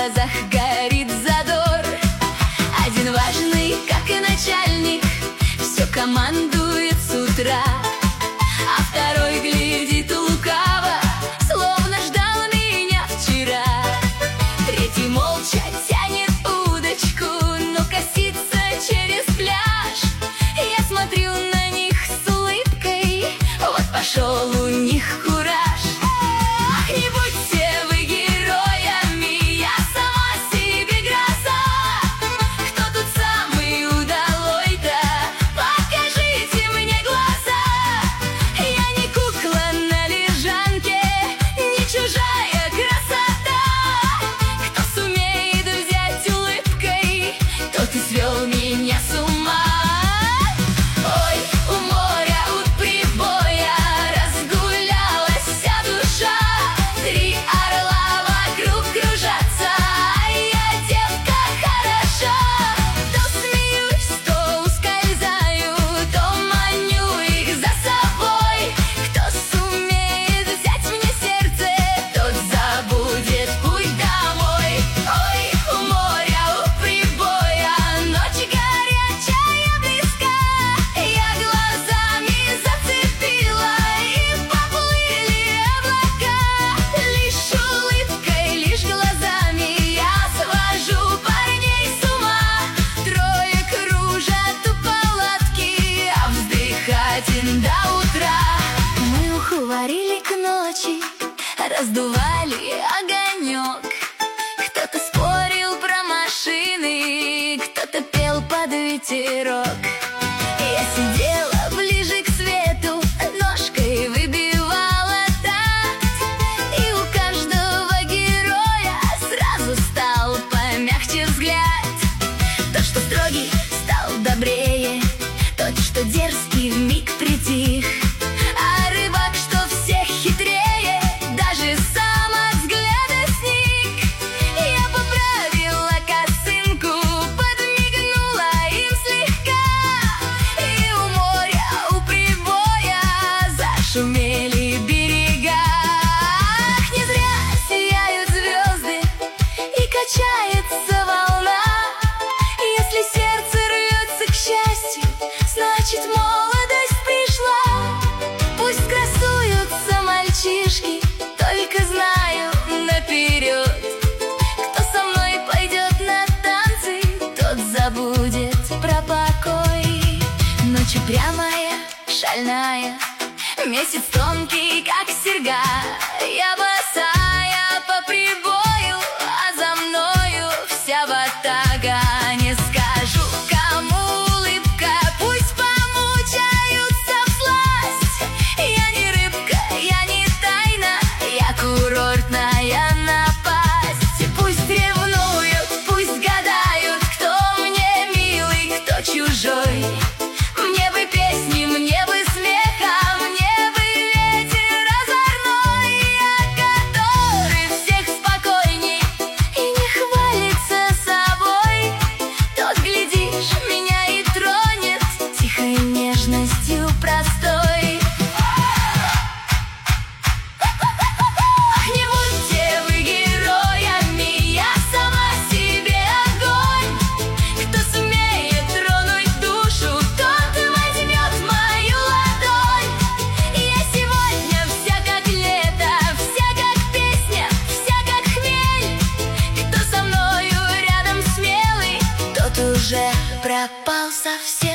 глазах горит задор. Один важный, как и начальник, все командует с утра, а второй глядит лукаво, словно ждал меня вчера. Третий молча тянет удочку, но косится через пляж. Я смотрю на них с улыбкой, вот пошел у них кураж. Ах, не будьте вы героями, я сама себе гроза. Кто тут самый удалой-то? Покажите мне глаза. Я не кукла на лежанке, не чужая красота. Кто сумеет взять улыбкой, тот и свел меня с ума. Ой, у моря, у прибоя разгулялась вся душа. Три орла вокруг кружатся, а я девка хороша. То смеюсь, то ускользаю, то маню их за собой. Кто сумеет взять мне сердце, тот забудет путь домой. Ой, у моря, у прибоя ночь горячая близка. Я глазами зацепила, и поплыли облака. Лишь улыбкой, лишь глазами я свожу парней с ума. Трое кружат у палатки, а вздыхать им до утра. Мы уху варили к ночи, раздували огонек. Кто-то спорил про машины, кто-то пел под ветерок. Я сидела ближе к свету, ножкой выбивала такт. И у каждого героя сразу стал помягче взгляд. Тот, что строгий, стал добрее, тот, что дерзкий, вмиг притих. А рыбак, что всех хитрее, даже сам от взгляда сник. Я поправила косынку, подмигнула им слегка. И у моря, у прибоя зашумели берега. Ах, не зря сияют звезды и качается волна. Если сердце рвется к счастью, значит молодость пришла. Пусть красуются мальчишки, только знаю наперед, кто со мной пойдет на танцы, тот забудет про покой. Ночь упрямая, шальная, месяц тонкий, как серьга. Я босая по прибою, а за мною вся ватага. Не скажу, кому улыбка, пусть помучаются всласть. Я не рыбка, я не тайна, я курортная напасть. Пусть ревнуют, пусть гадают, кто мне милый, кто чужой. Мне бы песни, мне бы смеха, мне бы ветер озорной, который всех спокойней и не хвалится собой. Тот, глядишь, меня и тронет тихой нежностью простой. Ах, не будьте вы героями, я сама себе огонь. Кто сумеет тронуть душу, тот возьмет мою ладонь. Я сегодня вся как лето, вся как песня, вся как хмель. Кто со мною рядом смелый, тот уже пропал совсем.